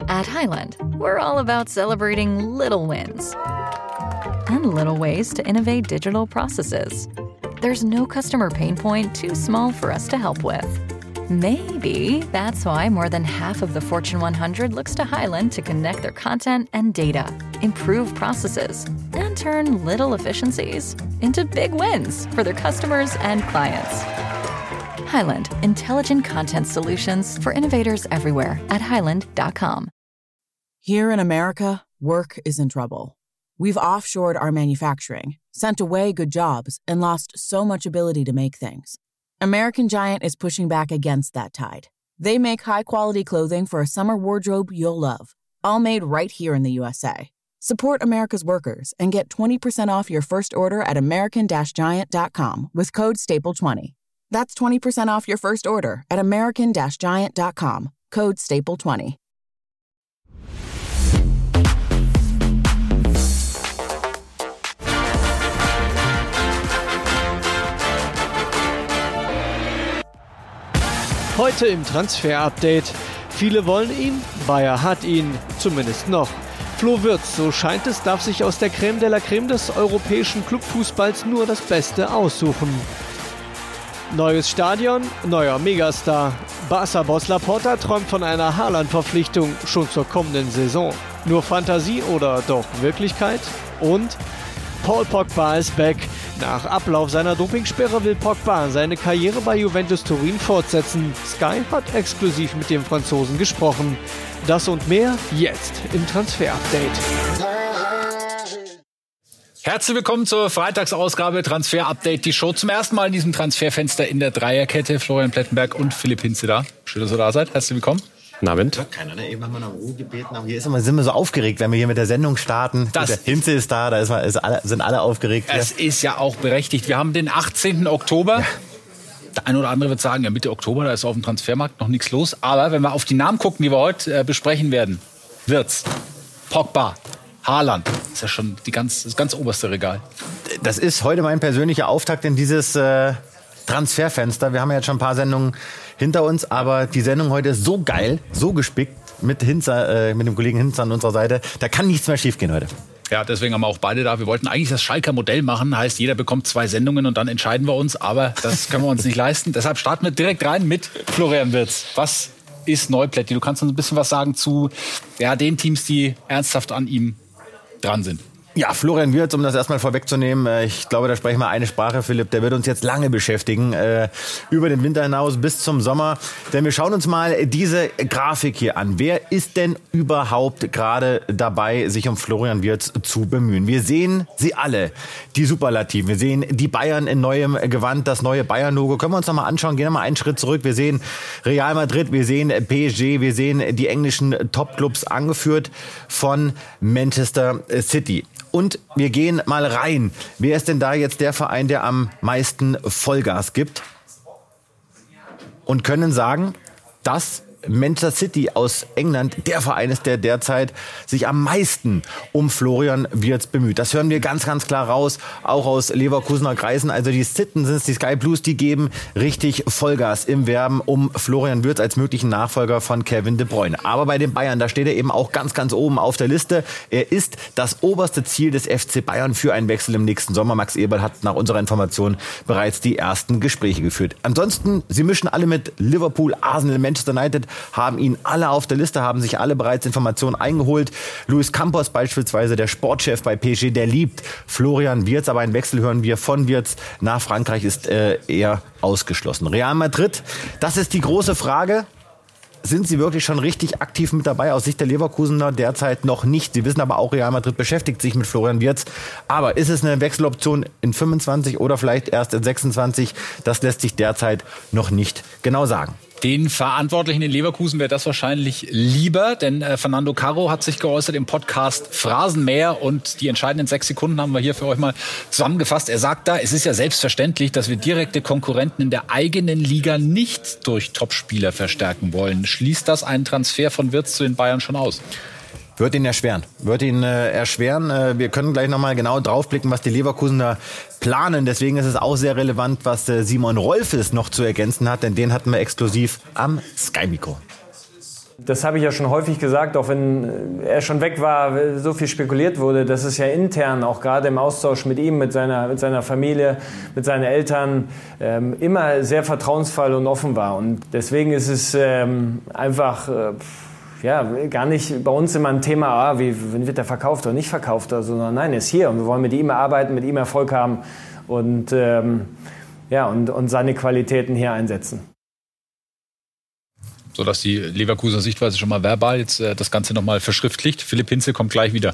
At Highland, we're all about celebrating little wins and little ways to innovate digital processes. There's no customer pain point too small for us to help with. Maybe that's why more than half of the Fortune 100 looks to Highland to connect their content and data, improve processes, and turn little efficiencies into big wins for their customers and clients. Highland, intelligent content solutions for innovators everywhere at highland.com. Here in America, work is in trouble. We've offshored our manufacturing, sent away good jobs, and lost so much ability to make things. American Giant is pushing back against that tide. They make high-quality clothing for a summer wardrobe you'll love, all made right here in the USA. Support America's workers and get 20% off your first order at american-giant.com with code STAPLE20. That's 20% off your first order at american-giant.com, code STAPLE20. Heute im Transfer-Update. Viele wollen ihn, Bayer hat ihn, zumindest noch. Flo Wirtz, so scheint es, darf sich aus der Crème de la Crème des europäischen Clubfußballs nur das Beste aussuchen. Neues Stadion, neuer Megastar. Barca-Boss Laporta träumt von einer Haaland-Verpflichtung schon zur kommenden Saison. Nur Fantasie oder doch Wirklichkeit? Und Paul Pogba ist back. Nach Ablauf seiner Dopingsperre will Pogba seine Karriere bei Juventus Turin fortsetzen. Sky hat exklusiv mit dem Franzosen gesprochen. Das und mehr jetzt im Transfer-Update. Herzlich willkommen zur Freitagsausgabe Transfer-Update. Die Show zum ersten Mal in diesem Transferfenster in der Dreierkette. Florian Plettenberg und Philipp Hinze da. Schön, dass ihr da seid. Herzlich willkommen. Guten Abend. Ja, keiner, ne? Eben haben wir nach Ruhe gebeten, aber hier sind wir so aufgeregt, wenn wir hier mit der Sendung starten. Der Hinze ist da, sind alle aufgeregt. Es ist ja auch berechtigt. Wir haben den 18. Oktober. Ja. Der eine oder andere wird sagen, ja, Mitte Oktober, da ist auf dem Transfermarkt noch nichts los. Aber wenn wir auf die Namen gucken, die wir heute besprechen werden, Wirtz, Pogba, Haaland, ist ja schon das ganz oberste Regal. Das ist heute mein persönlicher Auftakt in dieses Transferfenster. Wir haben ja jetzt schon ein paar Sendungen hinter uns, aber die Sendung heute ist so geil, so gespickt mit dem Kollegen Hinze an unserer Seite. Da kann nichts mehr schiefgehen heute. Ja, deswegen haben wir auch beide da. Wir wollten eigentlich das Schalker Modell machen. Heißt, jeder bekommt 2 Sendungen und dann entscheiden wir uns. Aber das können wir uns nicht leisten. Deshalb starten wir direkt rein mit Florian Wirtz. Was ist Neuplätti? Du kannst uns ein bisschen was sagen zu den Teams, die ernsthaft an ihm dran sind. Ja, Florian Wirtz, um das erstmal vorwegzunehmen, ich glaube, da sprechen wir eine Sprache, Philipp, der wird uns jetzt lange beschäftigen, über den Winter hinaus bis zum Sommer. Denn wir schauen uns mal diese Grafik hier an. Wer ist denn überhaupt gerade dabei, sich um Florian Wirtz zu bemühen? Wir sehen sie alle, die Superlativen. Wir sehen die Bayern in neuem Gewand, das neue Bayern-Logo. Können wir uns noch mal anschauen, gehen wir mal einen Schritt zurück. Wir sehen Real Madrid, wir sehen PSG, wir sehen die englischen Topclubs, angeführt von Manchester City. Und wir gehen mal rein. Wer ist denn da jetzt der Verein, der am meisten Vollgas gibt? Und können sagen, dass Manchester City aus England der Verein ist, der derzeit sich am meisten um Florian Wirtz bemüht. Das hören wir ganz, ganz klar raus, auch aus Leverkusener Kreisen. Also die Citizens, die Sky Blues, die geben richtig Vollgas im Werben um Florian Wirtz als möglichen Nachfolger von Kevin De Bruyne. Aber bei den Bayern, da steht er eben auch ganz, ganz oben auf der Liste. Er ist das oberste Ziel des FC Bayern für einen Wechsel im nächsten Sommer. Max Eberl hat nach unserer Information bereits die ersten Gespräche geführt. Ansonsten, sie mischen alle mit Liverpool, Arsenal, Manchester United, haben ihn alle auf der Liste, haben sich alle bereits Informationen eingeholt. Luis Campos beispielsweise, der Sportchef bei PSG, der liebt Florian Wirtz, aber ein Wechsel hören wir von Wirtz nach Frankreich ist eher ausgeschlossen. Real Madrid, das ist die große Frage. Sind sie wirklich schon richtig aktiv mit dabei? Aus Sicht der Leverkusener derzeit noch nicht. Sie wissen aber auch, Real Madrid beschäftigt sich mit Florian Wirtz. Aber ist es eine Wechseloption in 25 oder vielleicht erst in 26? Das lässt sich derzeit noch nicht genau sagen. Den Verantwortlichen in Leverkusen wäre das wahrscheinlich lieber, denn Fernando Carro hat sich geäußert im Podcast Phrasenmäher und die entscheidenden 6 Sekunden haben wir hier für euch mal zusammengefasst. Er sagt da, es ist ja selbstverständlich, dass wir direkte Konkurrenten in der eigenen Liga nicht durch Topspieler verstärken wollen. Schließt das einen Transfer von Wirtz zu den Bayern schon aus? Wird ihn erschweren. Wir können gleich nochmal genau draufblicken, was die Leverkusener planen. Deswegen ist es auch sehr relevant, was Simon Rolfes noch zu ergänzen hat, denn den hatten wir exklusiv am Sky-Mikro. Das habe ich ja schon häufig gesagt, auch wenn er schon weg war, so viel spekuliert wurde, dass es ja intern, auch gerade im Austausch mit ihm, mit seiner Familie, mit seinen Eltern, immer sehr vertrauensvoll und offen war. Und deswegen ist es einfach gar nicht bei uns immer ein Thema, wie wird er verkauft oder nicht verkauft, sondern nein, er ist hier und wir wollen mit ihm arbeiten, mit ihm Erfolg haben und seine Qualitäten hier einsetzen. Sodass die Leverkusener Sichtweise schon mal verbal jetzt das Ganze nochmal verschriftlicht. Philipp Hinze kommt gleich wieder.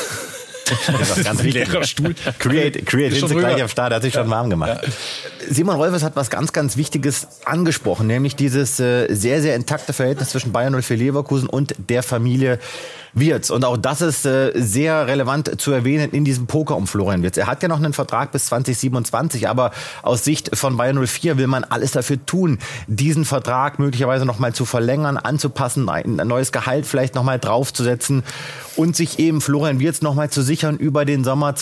Das ist ganz wichtig. Create Hinze gleich am Start, hat sich schon warm gemacht. Ja. Simon Rolfes hat was ganz, ganz Wichtiges angesprochen, nämlich dieses sehr, sehr intakte Verhältnis zwischen Bayern 04 Leverkusen und der Familie Wirtz. Und auch das ist sehr relevant zu erwähnen in diesem Poker um Florian Wirtz. Er hat ja noch einen Vertrag bis 2027, aber aus Sicht von Bayern 04 will man alles dafür tun, diesen Vertrag möglicherweise noch mal zu verlängern, anzupassen, ein neues Gehalt vielleicht noch mal draufzusetzen und sich eben Florian Wirtz noch mal zu sichern über den Sommer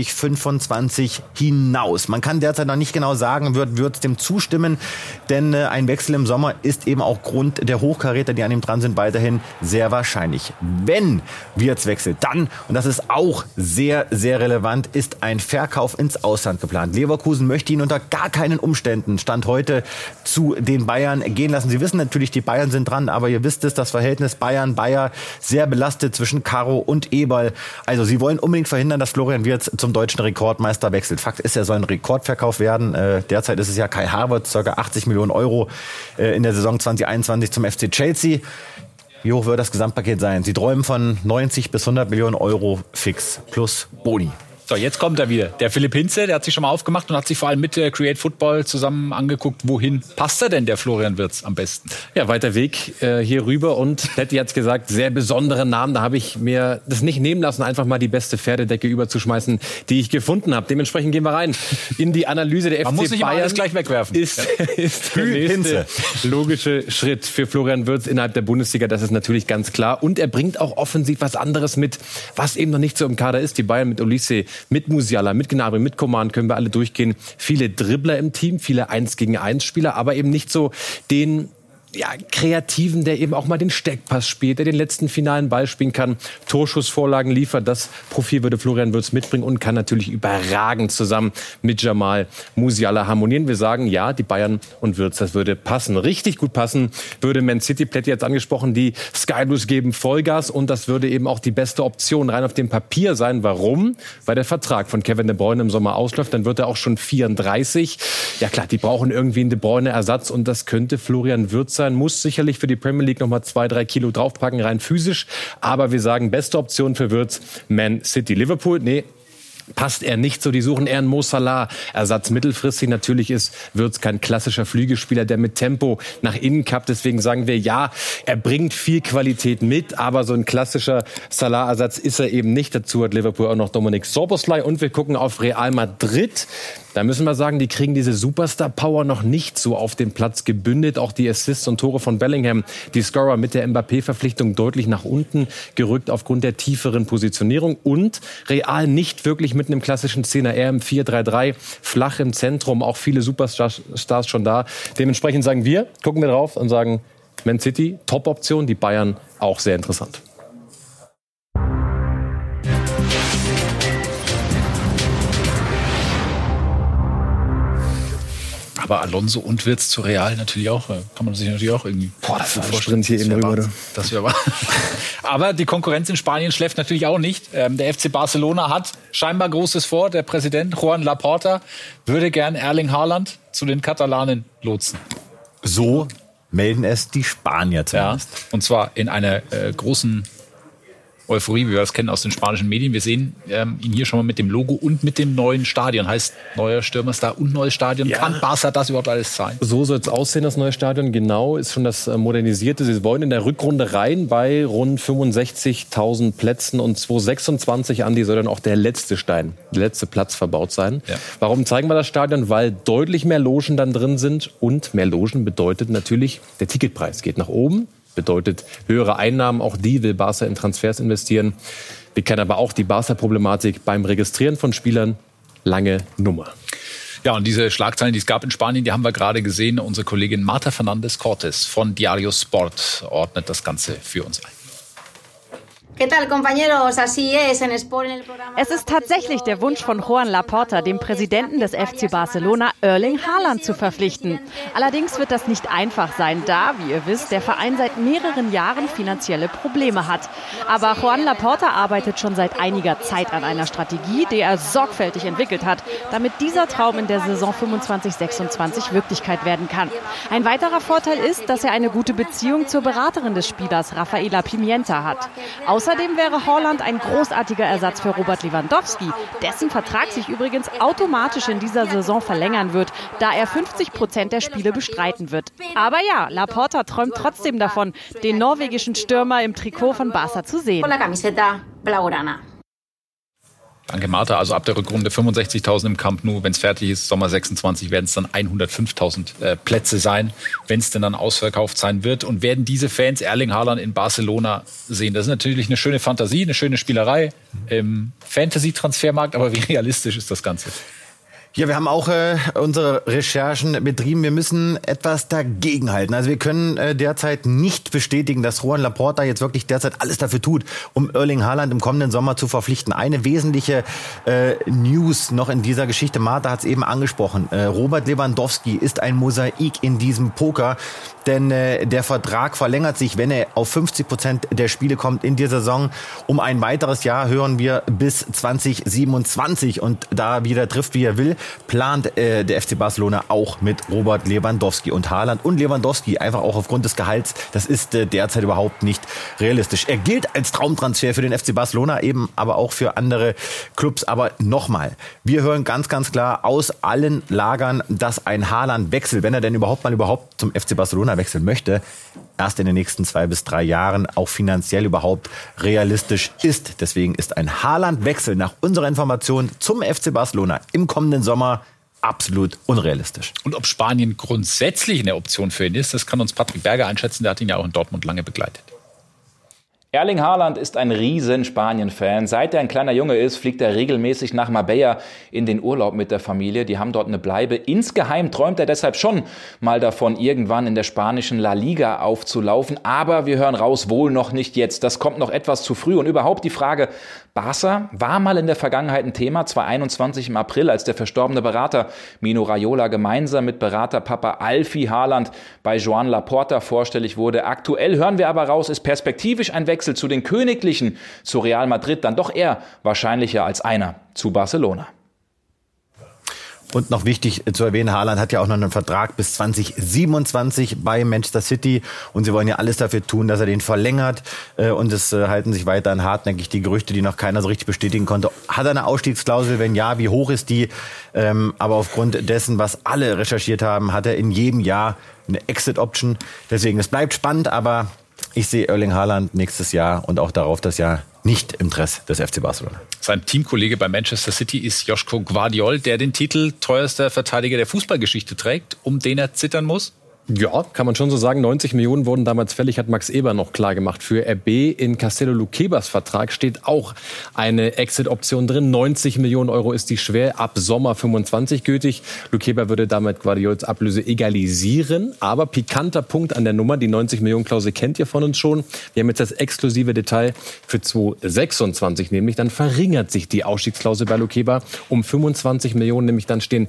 2025 hinaus. Man kann derzeit noch nicht genau sagen, wird Wirtz dem zustimmen, denn ein Wechsel im Sommer ist eben auch Grund der Hochkaräter, die an ihm dran sind, weiterhin sehr wahrscheinlich. Wenn Wirtz wechselt, dann, und das ist auch sehr, sehr relevant, ist ein Verkauf ins Ausland geplant. Leverkusen möchte ihn unter gar keinen Umständen, Stand heute, zu den Bayern gehen lassen. Sie wissen natürlich, die Bayern sind dran, aber ihr wisst es, das Verhältnis Bayern-Bayer sehr belastet zwischen Caro und Eberl. Also sie wollen unbedingt verhindern, dass Florian Wirtz zum deutschen Rekordmeister wechselt. Fakt ist, er soll ein Rekordverkauf werden. Derzeit ist es ja Kai Havertz, ca. 80 Millionen Euro in der Saison 2021 zum FC Chelsea. Wie hoch wird das Gesamtpaket sein? Sie träumen von 90 bis 100 Millionen Euro fix plus Boni. So, jetzt kommt er wieder. Der Philipp Hinze, der hat sich schon mal aufgemacht und hat sich vor allem mit Create Football zusammen angeguckt, wohin passt er denn, der Florian Wirtz, am besten? Ja, weiter Weg hier rüber und Plätti hat's gesagt, sehr besonderen Namen. Da habe ich mir das nicht nehmen lassen, einfach mal die beste Pferdedecke überzuschmeißen, die ich gefunden habe. Dementsprechend gehen wir rein in die Analyse der FC Bayern. Man muss nicht Bayern. Alles gleich wegwerfen. Ist der nächste logische Schritt für Florian Wirtz innerhalb der Bundesliga. Das ist natürlich ganz klar. Und er bringt auch offensiv was anderes mit, was eben noch nicht so im Kader ist. Die Bayern mit Olise, mit Musiala, mit Gnabry, mit Coman können wir alle durchgehen. Viele Dribbler im Team, viele 1-gegen-1 Spieler, aber eben nicht so den Kreativen, der eben auch mal den Steckpass spielt, der den letzten finalen Ball spielen kann, Torschussvorlagen liefert. Das Profil würde Florian Wirtz mitbringen und kann natürlich überragend zusammen mit Jamal Musiala harmonieren. Wir sagen, ja, die Bayern und Wirtz, das würde passen. Richtig gut passen würde Man City, Plätti jetzt angesprochen, die Sky Blues geben Vollgas und das würde eben auch die beste Option rein auf dem Papier sein. Warum? Weil der Vertrag von Kevin De Bruyne im Sommer ausläuft, dann wird er auch schon 34. Ja klar, die brauchen irgendwie einen De Bruyne-Ersatz und das könnte Florian Wirtz sein, muss sicherlich für die Premier League noch mal 2-3 Kilo draufpacken, rein physisch. Aber wir sagen, beste Option für Wirtz, Man City. Liverpool, nee, passt er nicht so. Die suchen eher einen Mo Salah Ersatz. Mittelfristig natürlich ist Wirtz kein klassischer Flügelspieler, der mit Tempo nach innen kappt. Deswegen sagen wir, ja, er bringt viel Qualität mit, aber so ein klassischer Salah-Ersatz ist er eben nicht. Dazu hat Liverpool auch noch Dominik Szoboszlai und wir gucken auf Real Madrid. Da müssen wir sagen, die kriegen diese Superstar-Power noch nicht so auf den Platz gebündelt. Auch die Assists und Tore von Bellingham, die Scorer mit der Mbappé-Verpflichtung deutlich nach unten gerückt aufgrund der tieferen Positionierung. Und Real nicht wirklich mit einem klassischen 10er, eher im 4-3-3, flach im Zentrum, auch viele Superstars schon da. Dementsprechend sagen wir, gucken wir drauf und sagen, Man City, Top-Option, die Bayern auch sehr interessant. Aber Alonso und Wirtz zu Real natürlich auch, kann man sich natürlich auch irgendwie vorstellen. Hier eben rüber. Das wäre Aber die Konkurrenz in Spanien schläft natürlich auch nicht. Der FC Barcelona hat scheinbar Großes vor. Der Präsident Joan Laporta würde gern Erling Haaland zu den Katalanen lotsen. So melden es die Spanier zumindest. Ja, und zwar in einer großen Euphorie, wie wir das kennen aus den spanischen Medien. Wir sehen ihn hier schon mal mit dem Logo und mit dem neuen Stadion. Heißt, neuer Stürmerstar und neues Stadion. Ja. Kann Barca das überhaupt alles sein? So soll es aussehen, das neue Stadion. Genau, ist schon das modernisierte. Sie wollen in der Rückrunde rein bei rund 65.000 Plätzen. Und 2026, Andi, soll dann auch der letzte Stein, der letzte Platz verbaut sein. Ja. Warum zeigen wir das Stadion? Weil deutlich mehr Logen dann drin sind. Und mehr Logen bedeutet natürlich, der Ticketpreis geht nach oben. Bedeutet höhere Einnahmen, auch die will Barca in Transfers investieren. Wir kennen aber auch die Barca-Problematik beim Registrieren von Spielern. Lange Nummer. Ja, und diese Schlagzeilen, die es gab in Spanien, die haben wir gerade gesehen. Unsere Kollegin Marta Fernández Cortés von Diario Sport ordnet das Ganze für uns ein. Es ist tatsächlich der Wunsch von Joan Laporta, dem Präsidenten des FC Barcelona, Erling Haaland zu verpflichten. Allerdings wird das nicht einfach sein, da, wie ihr wisst, der Verein seit mehreren Jahren finanzielle Probleme hat. Aber Joan Laporta arbeitet schon seit einiger Zeit an einer Strategie, die er sorgfältig entwickelt hat, damit dieser Traum in der Saison 25/26 Wirklichkeit werden kann. Ein weiterer Vorteil ist, dass er eine gute Beziehung zur Beraterin des Spielers, Rafaela Pimienta, hat. Außerdem wäre Haaland ein großartiger Ersatz für Robert Lewandowski, dessen Vertrag sich übrigens automatisch in dieser Saison verlängern wird, da er 50% der Spiele bestreiten wird. Aber ja, Laporta träumt trotzdem davon, den norwegischen Stürmer im Trikot von Barca zu sehen. Danke, Martha. Also ab der Rückrunde 65.000 im Camp Nou. Wenn es fertig ist, Sommer 26, werden es dann 105.000 Plätze sein, wenn es denn dann ausverkauft sein wird. Und werden diese Fans Erling Haaland in Barcelona sehen? Das ist natürlich eine schöne Fantasie, eine schöne Spielerei im Fantasy-Transfermarkt. Aber wie realistisch ist das Ganze? Ja, wir haben auch unsere Recherchen betrieben. Wir müssen etwas dagegenhalten. Also wir können derzeit nicht bestätigen, dass Joan Laporta jetzt wirklich derzeit alles dafür tut, um Erling Haaland im kommenden Sommer zu verpflichten. Eine wesentliche News noch in dieser Geschichte, Martha hat es eben angesprochen. Robert Lewandowski ist ein Mosaik in diesem Poker, denn der Vertrag verlängert sich, wenn er auf 50% der Spiele kommt in dieser Saison, um ein weiteres Jahr, hören wir, bis 2027. Und da wieder trifft, wie er will, plant der FC Barcelona auch mit Robert Lewandowski. Und Haaland und Lewandowski, einfach auch aufgrund des Gehalts, das ist derzeit überhaupt nicht realistisch. Er gilt als Traumtransfer für den FC Barcelona, eben aber auch für andere Clubs. Aber nochmal, wir hören ganz, ganz klar aus allen Lagern, dass ein Haaland-Wechsel, wenn er denn überhaupt zum FC Barcelona wechseln möchte, erst in den nächsten 2 bis 3 Jahren auch finanziell überhaupt realistisch ist. Deswegen ist ein Haaland-Wechsel nach unserer Information zum FC Barcelona im kommenden Sommer absolut unrealistisch. Und ob Spanien grundsätzlich eine Option für ihn ist, das kann uns Patrick Berger einschätzen. Der hat ihn ja auch in Dortmund lange begleitet. Erling Haaland ist ein riesen Spanien-Fan. Seit er ein kleiner Junge ist, fliegt er regelmäßig nach Marbella in den Urlaub mit der Familie. Die haben dort eine Bleibe. Insgeheim träumt er deshalb schon mal davon, irgendwann in der spanischen La Liga aufzulaufen. Aber wir hören raus, wohl noch nicht jetzt. Das kommt noch etwas zu früh. Und überhaupt die Frage, Barca war mal in der Vergangenheit ein Thema, 2021 im April, als der verstorbene Berater Mino Raiola gemeinsam mit Berater Papa Alfie Haaland bei Joan Laporta vorstellig wurde. Aktuell hören wir aber raus, ist perspektivisch ein Wechsel zu den Königlichen, zu Real Madrid, dann doch eher wahrscheinlicher als einer zu Barcelona. Und noch wichtig zu erwähnen, Haaland hat ja auch noch einen Vertrag bis 2027 bei Manchester City. Und sie wollen ja alles dafür tun, dass er den verlängert. Und es halten sich weiterhin hartnäckig die Gerüchte, die noch keiner so richtig bestätigen konnte. Hat er eine Ausstiegsklausel? Wenn ja, wie hoch ist die? Aber aufgrund dessen, was alle recherchiert haben, hat er in jedem Jahr eine Exit-Option. Deswegen, es bleibt spannend, aber ich sehe Erling Haaland nächstes Jahr und auch darauf das Jahr nicht im Dress des FC Barcelona. Sein Teamkollege bei Manchester City ist Joško Gvardiol, der den Titel teuerster Verteidiger der Fußballgeschichte trägt, um den er zittern muss. Ja, kann man schon so sagen. 90 Millionen wurden damals fällig, hat Max Eber noch klar gemacht. Für RB in Castelo Luquebas Vertrag steht auch eine Exit-Option drin. 90 Millionen Euro ist die schwer, ab Sommer 25 gültig. Luqueba würde damit Guardiols Ablöse egalisieren. Aber pikanter Punkt an der Nummer, die 90 Millionen Klausel kennt ihr von uns schon. Wir haben jetzt das exklusive Detail für 2026, nämlich dann verringert sich die Ausstiegsklausel bei Luqueba um 25 Millionen, nämlich dann stehen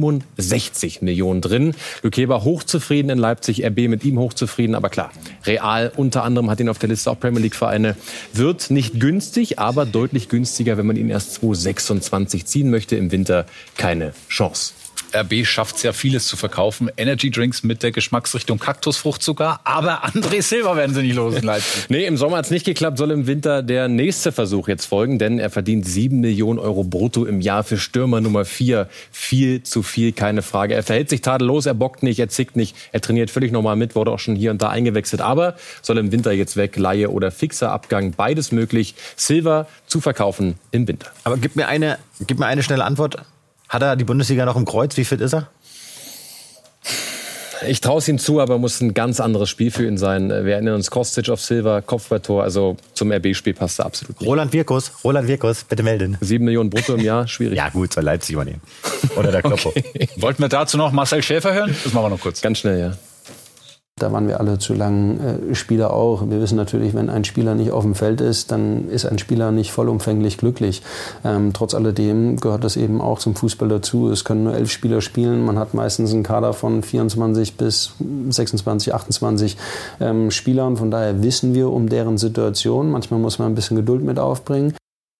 65 Millionen drin. Luqueba hochzufrieden in Leipzig, RB mit ihm hochzufrieden, aber klar, Real unter anderem hat ihn auf der Liste, auch Premier League Vereine, wird nicht günstig, aber deutlich günstiger, wenn man ihn erst 2026 ziehen möchte, im Winter keine Chance. RB schafft es ja, vieles zu verkaufen. Energy-Drinks mit der Geschmacksrichtung Kaktusfrucht sogar. Aber André Silva werden sie nicht los in Leipzig. Nee, im Sommer hat es nicht geklappt. Soll im Winter der nächste Versuch jetzt folgen. Denn er verdient 7 Millionen Euro brutto im Jahr für Stürmer Nummer 4. Viel zu viel, keine Frage. Er verhält sich tadellos, er bockt nicht, er zickt nicht. Er trainiert völlig normal mit, wurde auch schon hier und da eingewechselt. Aber soll im Winter jetzt weg, Leihe oder fixer Abgang. Beides möglich. Silva zu verkaufen im Winter. Aber gib mir eine schnelle Antwort. Hat er die Bundesliga noch im Kreuz? Wie fit ist er? Ich traue es ihm zu, aber muss ein ganz anderes Spiel für ihn sein. Wir erinnern uns, Kostic auf Silva, Kopfballtor, also zum RB-Spiel passt er absolut nicht. Roland Wirkus, bitte melden. 7 Millionen brutto im Jahr, schwierig. Ja gut, soll Leipzig übernehmen. Oder der Kloppo. Okay. Wollten wir dazu noch Marcel Schäfer hören? Das machen wir noch kurz. Ganz schnell, ja. Da waren wir alle zu lang Spieler auch. Wir wissen natürlich, wenn ein Spieler nicht auf dem Feld ist, dann ist ein Spieler nicht vollumfänglich glücklich. Trotz alledem gehört das eben auch zum Fußball dazu. Es können nur 11 Spieler spielen. Man hat meistens einen Kader von 24 bis 26, 28 Spielern. Von daher wissen wir um deren Situation. Manchmal muss man ein bisschen Geduld mit aufbringen.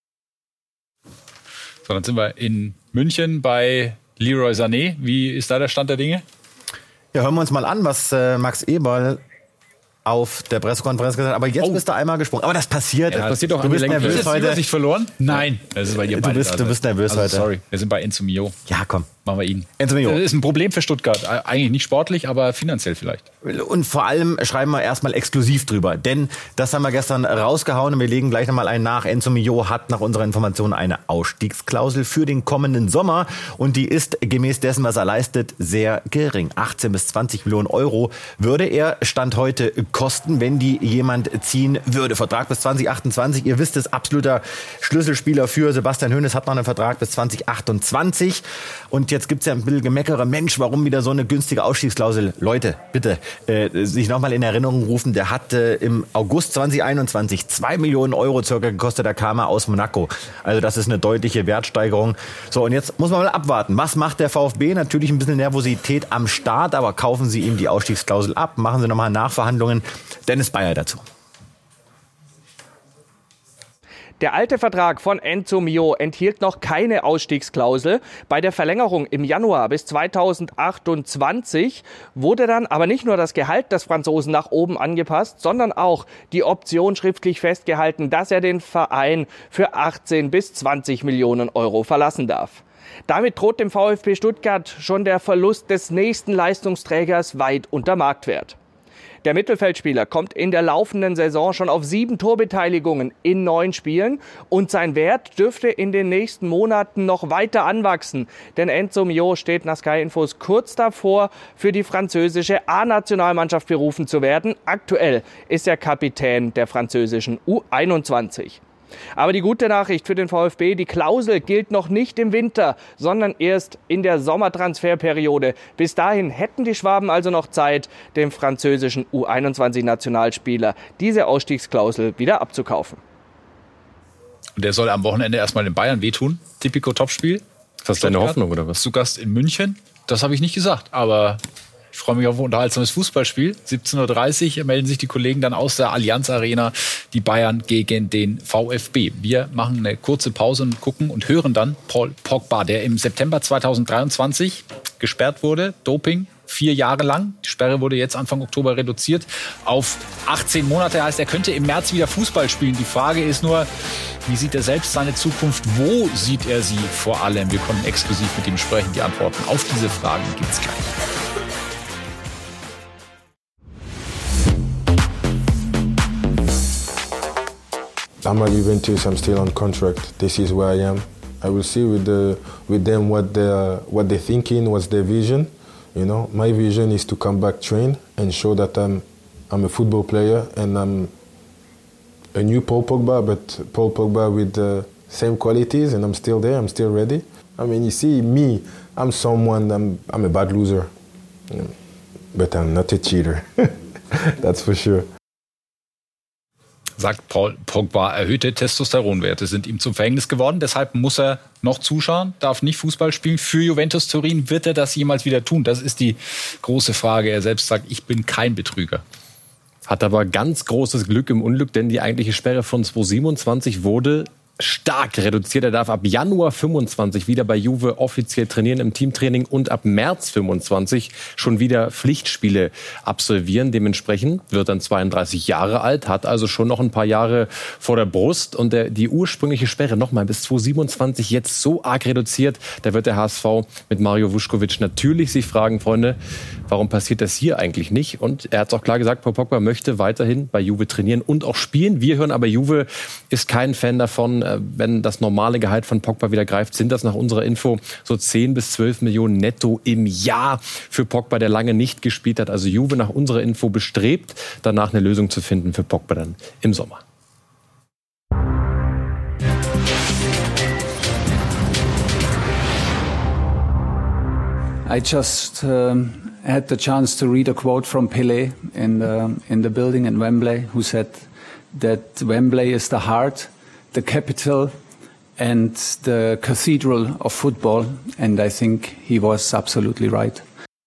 So, dann sind wir in München bei Leroy Sané. Wie ist da der Stand der Dinge? Ja, hören wir uns mal an, was Max Eberl auf der Pressekonferenz gesagt hat. Aber jetzt bist du einmal gesprungen. Aber das passiert. Ja, das passiert doch. Du bist nervös heute. Hast du sich verloren? Nein. Das ist, weil ihr du bist nervös heute. Sorry, wir sind bei Enzo Mio. Ja, komm. Machen wir ihn. Enzo Mio. Das ist ein Problem für Stuttgart. Eigentlich nicht sportlich, aber finanziell vielleicht. Und vor allem schreiben wir erstmal exklusiv drüber. Denn das haben wir gestern rausgehauen und wir legen gleich nochmal einen nach. Enzo Mio hat nach unserer Information eine Ausstiegsklausel für den kommenden Sommer. Und die ist gemäß dessen, was er leistet, sehr gering. 18 bis 20 Millionen Euro würde er Stand heute kosten, wenn die jemand ziehen würde. Vertrag bis 2028. Ihr wisst es, absoluter Schlüsselspieler für Sebastian Hoeneß, hat noch einen Vertrag bis 2028. Und jetzt gibt's ja ein bisschen Gemeckere. Mensch, warum wieder so eine günstige Ausstiegsklausel? Leute, bitte sich nochmal in Erinnerung rufen. Der hat im August 2021 2 Millionen Euro circa gekostet. Da kam er aus Monaco. Also das ist eine deutliche Wertsteigerung. So, und jetzt muss man mal abwarten. Was macht der VfB? Natürlich ein bisschen Nervosität am Start, aber kaufen Sie ihm die Ausstiegsklausel ab. Machen Sie nochmal Nachverhandlungen. Dennis Bayer dazu. Der alte Vertrag von Enzo Mio enthielt noch keine Ausstiegsklausel. Bei der Verlängerung im Januar bis 2028 wurde dann aber nicht nur das Gehalt des Franzosen nach oben angepasst, sondern auch die Option schriftlich festgehalten, dass er den Verein für 18 bis 20 Millionen Euro verlassen darf. Damit droht dem VfB Stuttgart schon der Verlust des nächsten Leistungsträgers weit unter Marktwert. Der Mittelfeldspieler kommt in der laufenden Saison schon auf 7 Torbeteiligungen in 9 Spielen und sein Wert dürfte in den nächsten Monaten noch weiter anwachsen. Denn Enzo Mio steht nach Sky Infos kurz davor, für die französische A-Nationalmannschaft berufen zu werden. Aktuell ist er Kapitän der französischen U21. Aber die gute Nachricht für den VfB, die Klausel gilt noch nicht im Winter, sondern erst in der Sommertransferperiode. Bis dahin hätten die Schwaben also noch Zeit, dem französischen U21-Nationalspieler diese Ausstiegsklausel wieder abzukaufen. Und der soll am Wochenende erstmal den Bayern wehtun. Tipico Topspiel. Ist das deine Hoffnung oder was? Zu Gast in München. Das habe ich nicht gesagt, aber ich freue mich auf ein unterhaltsames Fußballspiel. 17:30 Uhr melden sich die Kollegen dann aus der Allianz Arena, die Bayern gegen den VfB. Wir machen eine kurze Pause und gucken und hören dann Paul Pogba, der im September 2023 gesperrt wurde, Doping, 4 Jahre lang. Die Sperre wurde jetzt Anfang Oktober reduziert auf 18 Monate. Heißt, er könnte im März wieder Fußball spielen. Die Frage ist nur, wie sieht er selbst seine Zukunft? Wo sieht er sie vor allem? Wir konnten exklusiv mit ihm sprechen. Die Antworten auf diese Fragen gibt's gleich. I'm at Juventus. I'm still on contract. This is where I am. I will see with them what they're thinking, what's their vision. You know, my vision is to come back, train, and show that I'm a football player and I'm a new Paul Pogba, but Paul Pogba with the same qualities, and I'm still there. I'm still ready. I mean, you see me. I'm a bad loser, but I'm not a cheater. That's for sure. Sagt Paul Pogba, erhöhte Testosteronwerte sind ihm zum Verhängnis geworden. Deshalb muss er noch zuschauen, darf nicht Fußball spielen. Für Juventus Turin wird er das jemals wieder tun? Das ist die große Frage. Er selbst sagt, ich bin kein Betrüger. Hat aber ganz großes Glück im Unglück, denn die eigentliche Sperre von 2027 wurde stark reduziert. Er darf ab Januar 25 wieder bei Juve offiziell trainieren im Teamtraining und ab März 25 schon wieder Pflichtspiele absolvieren. Dementsprechend wird dann 32 Jahre alt, hat also schon noch ein paar Jahre vor der Brust. Und die ursprüngliche Sperre nochmal bis 2027 jetzt so arg reduziert, da wird der HSV mit Mario Vuskovic natürlich sich fragen, Freunde, warum passiert das hier eigentlich nicht? Und er hat es auch klar gesagt, Paul Pogba möchte weiterhin bei Juve trainieren und auch spielen. Wir hören aber, Juve ist kein Fan davon, wenn das normale Gehalt von Pogba wieder greift, sind das nach unserer Info so 10 bis 12 Millionen netto im Jahr für Pogba, der lange nicht gespielt hat. Also Juve nach unserer Info bestrebt, danach eine Lösung zu finden für Pogba dann im Sommer. I just had the chance to read a quote from Pelé in the building in Wembley, who said that Wembley is the heart, the capital and the cathedral of football. And I think he was absolutely right.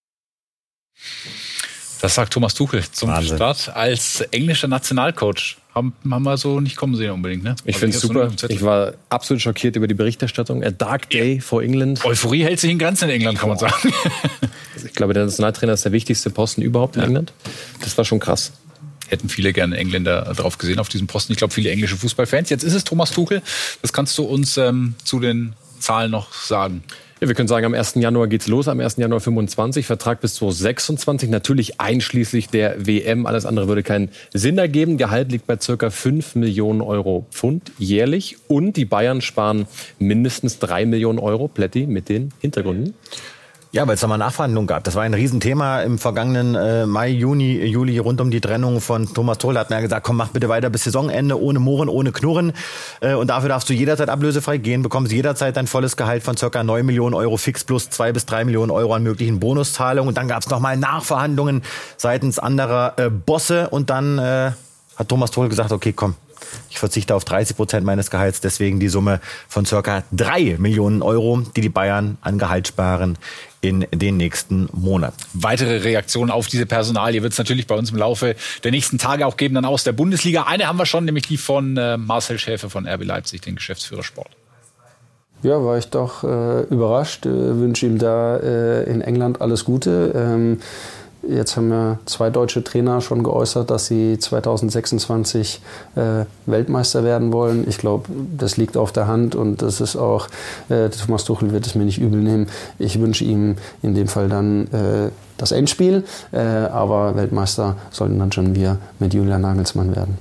Das sagt Thomas Tuchel zum Start als englischer Nationalcoach. Haben wir so nicht kommen sehen unbedingt, ne? Ich finde es super. Ich war absolut schockiert über die Berichterstattung. A dark day for England. Euphorie hält sich in Grenzen in England, kann man sagen. Ich glaube, der Nationaltrainer ist der wichtigste Posten überhaupt in England. Das war schon krass. Hätten viele gerne Engländer drauf gesehen auf diesem Posten. Ich glaube, viele englische Fußballfans. Jetzt ist es Thomas Tuchel. Das kannst du uns zu den Zahlen noch sagen. Ja, wir können sagen, am 1. Januar geht's los, am 1. Januar 25, Vertrag bis 2026, natürlich einschließlich der WM. Alles andere würde keinen Sinn ergeben. Gehalt liegt bei ca. 5 Millionen Euro Pfund jährlich. Und die Bayern sparen mindestens 3 Millionen Euro, Plätti, mit den Hintergründen. Ja, weil es da mal Nachverhandlungen gab. Das war ein Riesenthema im vergangenen Mai, Juni, Juli rund um die Trennung von Thomas Tuchel. Hat er gesagt, komm, mach bitte weiter bis Saisonende, ohne Murren, ohne Knurren. Und dafür darfst du jederzeit ablösefrei gehen, bekommst jederzeit dein volles Gehalt von ca. 9 Millionen Euro fix plus 2 bis 3 Millionen Euro an möglichen Bonuszahlungen. Und dann gab es nochmal Nachverhandlungen seitens anderer Bosse. Und dann hat Thomas Tuchel gesagt, okay, komm, ich verzichte auf 30% meines Gehalts, deswegen die Summe von ca. 3 Millionen Euro, die Bayern an Gehalt sparen in den nächsten Monaten. Weitere Reaktionen auf diese Personalie wird es natürlich bei uns im Laufe der nächsten Tage auch geben, dann aus der Bundesliga. Eine haben wir schon, nämlich die von Marcel Schäfer von RB Leipzig, den Geschäftsführer Sport. Ja, war ich doch überrascht. Wünsche ihm da in England alles Gute. Jetzt haben ja 2 deutsche Trainer schon geäußert, dass sie 2026 Weltmeister werden wollen. Ich glaube, das liegt auf der Hand und das ist auch, Thomas Tuchel wird es mir nicht übel nehmen. Ich wünsche ihm in dem Fall dann das Endspiel, aber Weltmeister sollten dann schon wir mit Julian Nagelsmann werden.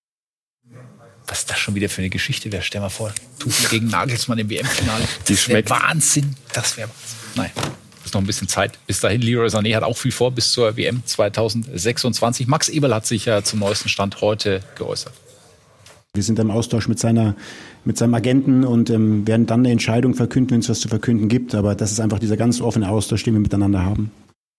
Was das schon wieder für eine Geschichte wäre, stell mal vor, Tuchel gegen Nagelsmann im WM-Finale. Das wäre Wahnsinn. Das wäre Wahnsinn. Nein. Noch ein bisschen Zeit. Bis dahin, Leroy Sané hat auch viel vor, bis zur WM 2026. Max Eberl hat sich ja zum neuesten Stand heute geäußert. Wir sind im Austausch mit seinem Agenten und werden dann eine Entscheidung verkünden, wenn es was zu verkünden gibt. Aber das ist einfach dieser ganz offene Austausch, den wir miteinander haben.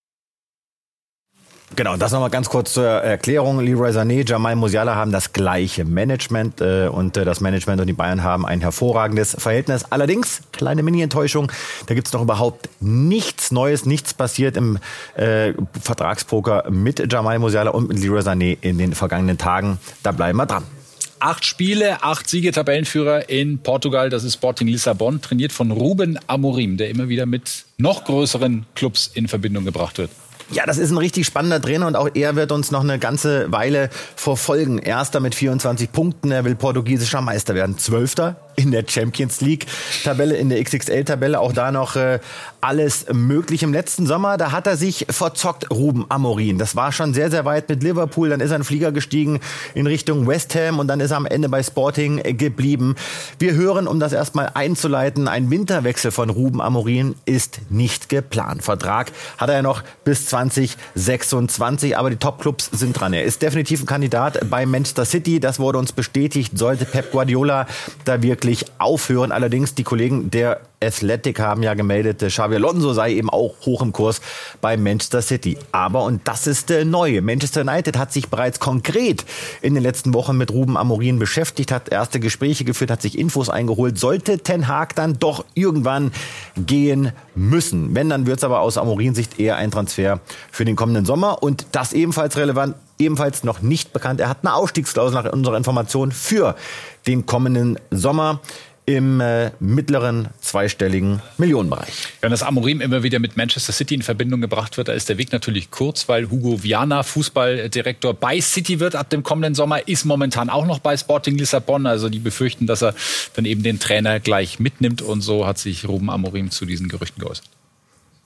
Genau, das nochmal ganz kurz zur Erklärung. Leroy Sané, Jamal Musiala haben das gleiche Management und das Management und die Bayern haben ein hervorragendes Verhältnis. Allerdings, kleine Mini-Enttäuschung, da gibt's noch überhaupt nichts Neues, nichts passiert im Vertragspoker mit Jamal Musiala und mit Leroy Sané in den vergangenen Tagen. Da bleiben wir dran. 8 Spiele, 8 Siege, Tabellenführer in Portugal. Das ist Sporting Lissabon, trainiert von Ruben Amorim, der immer wieder mit noch größeren Clubs in Verbindung gebracht wird. Ja, das ist ein richtig spannender Trainer und auch er wird uns noch eine ganze Weile verfolgen. Erster mit 24 Punkten, er will portugiesischer Meister werden. 12. in der Champions League Tabelle, in der XXL-Tabelle. Auch da noch alles möglich. Im letzten Sommer, da hat er sich verzockt, Ruben Amorim. Das war schon sehr, sehr weit mit Liverpool. Dann ist er in den Flieger gestiegen in Richtung West Ham und dann ist er am Ende bei Sporting geblieben. Wir hören, um das erstmal einzuleiten, ein Winterwechsel von Ruben Amorim ist nicht geplant. Vertrag hat er ja noch bis 2026, aber die Top-Clubs sind dran. Er ist definitiv ein Kandidat bei Manchester City. Das wurde uns bestätigt. Sollte Pep Guardiola da wirklich aufhören. Allerdings die Kollegen der Athletic haben ja gemeldet, Xabi Alonso sei eben auch hoch im Kurs bei Manchester City. Aber, und das ist neu, Manchester United hat sich bereits konkret in den letzten Wochen mit Ruben Amorim beschäftigt, hat erste Gespräche geführt, hat sich Infos eingeholt. Sollte Ten Hag dann doch irgendwann gehen müssen. Wenn, dann wird es aber aus Amorim-Sicht eher ein Transfer für den kommenden Sommer. Und das ebenfalls relevant, ebenfalls noch nicht bekannt. Er hat eine Ausstiegsklausel nach unserer Information für den kommenden Sommer im mittleren zweistelligen Millionenbereich. Wenn das Amorim immer wieder mit Manchester City in Verbindung gebracht wird, da ist der Weg natürlich kurz, weil Hugo Viana Fußballdirektor bei City wird ab dem kommenden Sommer, ist momentan auch noch bei Sporting Lissabon. Also die befürchten, dass er dann eben den Trainer gleich mitnimmt und so hat sich Ruben Amorim zu diesen Gerüchten geäußert.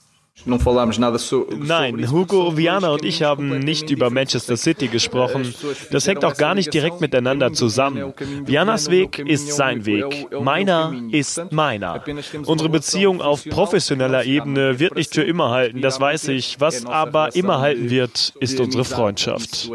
Nein, Hugo Viana und ich haben nicht über Manchester City gesprochen. Das hängt auch gar nicht direkt miteinander zusammen. Vianas Weg ist sein Weg. Meiner ist meiner. Unsere Beziehung auf professioneller Ebene wird nicht für immer halten, das weiß ich. Was aber immer halten wird, ist unsere Freundschaft.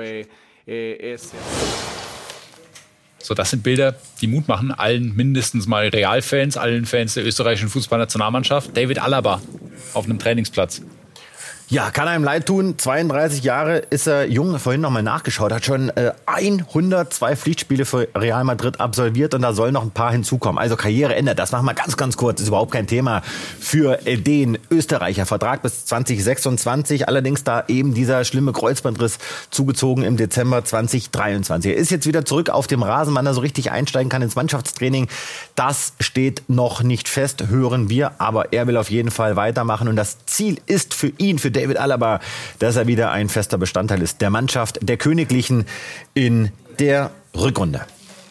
So, das sind Bilder, die Mut machen allen mindestens mal Realfans, allen Fans der österreichischen Fußballnationalmannschaft. David Alaba auf einem Trainingsplatz. Ja, kann einem leid tun. 32 Jahre ist er jung. Vorhin noch mal nachgeschaut. Hat schon 102 Pflichtspiele für Real Madrid absolviert und da sollen noch ein paar hinzukommen. Also Karriereende, das machen wir ganz, ganz kurz. Ist überhaupt kein Thema für den Österreicher. Vertrag bis 2026. Allerdings da eben dieser schlimme Kreuzbandriss zugezogen im Dezember 2023. Er ist jetzt wieder zurück auf dem Rasen, wann er so richtig einsteigen kann ins Mannschaftstraining. Das steht noch nicht fest, hören wir. Aber er will auf jeden Fall weitermachen und das Ziel ist für ihn, für David Alaba, dass er wieder ein fester Bestandteil ist der Mannschaft der Königlichen in der Rückrunde.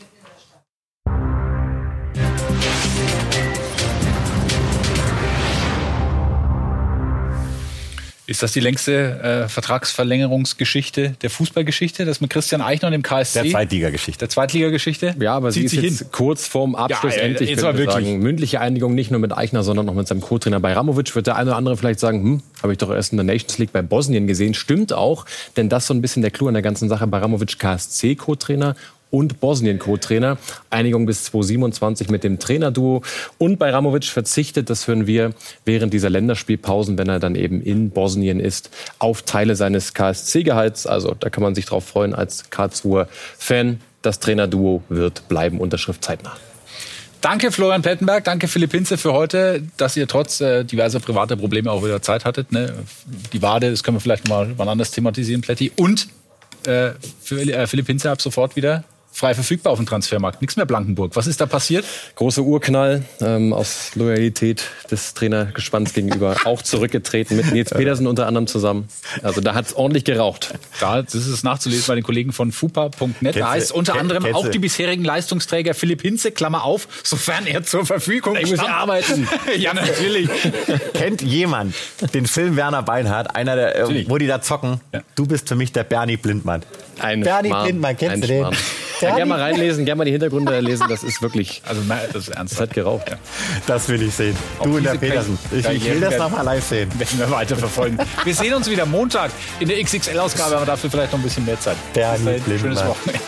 Ist das die längste Vertragsverlängerungsgeschichte der Fußballgeschichte? Das mit Christian Eichner und dem KSC? Der Zweitligageschichte. Der Zweitligageschichte? Ja, aber sie ist jetzt kurz vorm Abschluss endlich, könnte man sagen. Mündliche Einigung nicht nur mit Eichner, sondern auch mit seinem Co-Trainer Bajramovic. Wird der eine oder andere vielleicht sagen, habe ich doch erst in der Nations League bei Bosnien gesehen. Stimmt auch, denn das ist so ein bisschen der Clou an der ganzen Sache. Bajramovic KSC Co-Trainer und Bosnien-Co-Trainer. Einigung bis 2027 mit dem Trainerduo. Und Bajramovic verzichtet, das hören wir, während dieser Länderspielpausen, wenn er dann eben in Bosnien ist, auf Teile seines KSC-Gehalts. Also da kann man sich drauf freuen als Karlsruher Fan. Das Trainerduo wird bleiben, Unterschrift zeitnah. Danke Florian Plettenberg, danke Philipp Hinze für heute, dass ihr trotz diverser privater Probleme auch wieder Zeit hattet. Ne? Die Wade, das können wir vielleicht mal wann anders thematisieren, Pletti. Und für Philipp Hinze ab sofort wieder frei verfügbar auf dem Transfermarkt. Nichts mehr Blankenburg. Was ist da passiert? Großer Urknall aus Loyalität des Trainergespanns gegenüber. Auch zurückgetreten mit Nils Pedersen unter anderem zusammen. Also da hat es ordentlich geraucht. Das ist es nachzulesen bei den Kollegen von fupa.net. Da heißt unter anderem auch die bisherigen Leistungsträger Philipp Hinze, Klammer auf, sofern er zur Verfügung stand. Ich muss arbeiten. Ja, natürlich. Kennt jemand den Film Werner Beinhardt? Einer der, wo die da zocken? Ja. Du bist für mich der Bernie Blindmann. Bernie Blindmann, kennst du den? Ja, gerne mal reinlesen, gerne mal die Hintergründe lesen. Das ist wirklich, also das ist ernst. Das hat geraucht. Ja. Das will ich sehen. Du und der Pedersen. Ich will das noch mal live sehen. Werden wir weiter verfolgen. Wir sehen uns wieder Montag in der XXL-Ausgabe, aber dafür vielleicht noch ein bisschen mehr Zeit. Bernie Blindmann. Schönes Wochenende.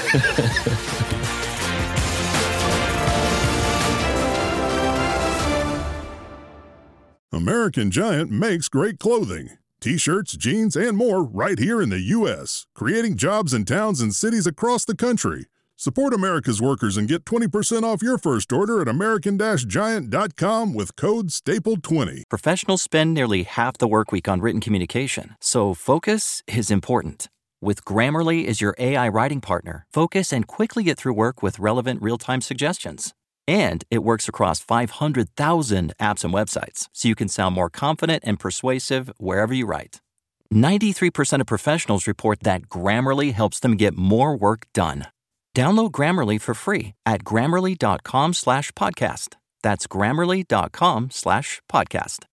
American Giant makes great clothing. T-shirts, jeans, and more right here in the U.S., creating jobs in towns and cities across the country. Support America's workers and get 20% off your first order at american-giant.com with code STAPLE20. Professionals spend nearly half the work week on written communication, so focus is important. With Grammarly as your AI writing partner, focus and quickly get through work with relevant real-time suggestions. And it works across 500,000 apps and websites, so you can sound more confident and persuasive wherever you write. 93% of professionals report that Grammarly helps them get more work done. Download Grammarly for free at Grammarly.com/podcast. That's Grammarly.com/podcast.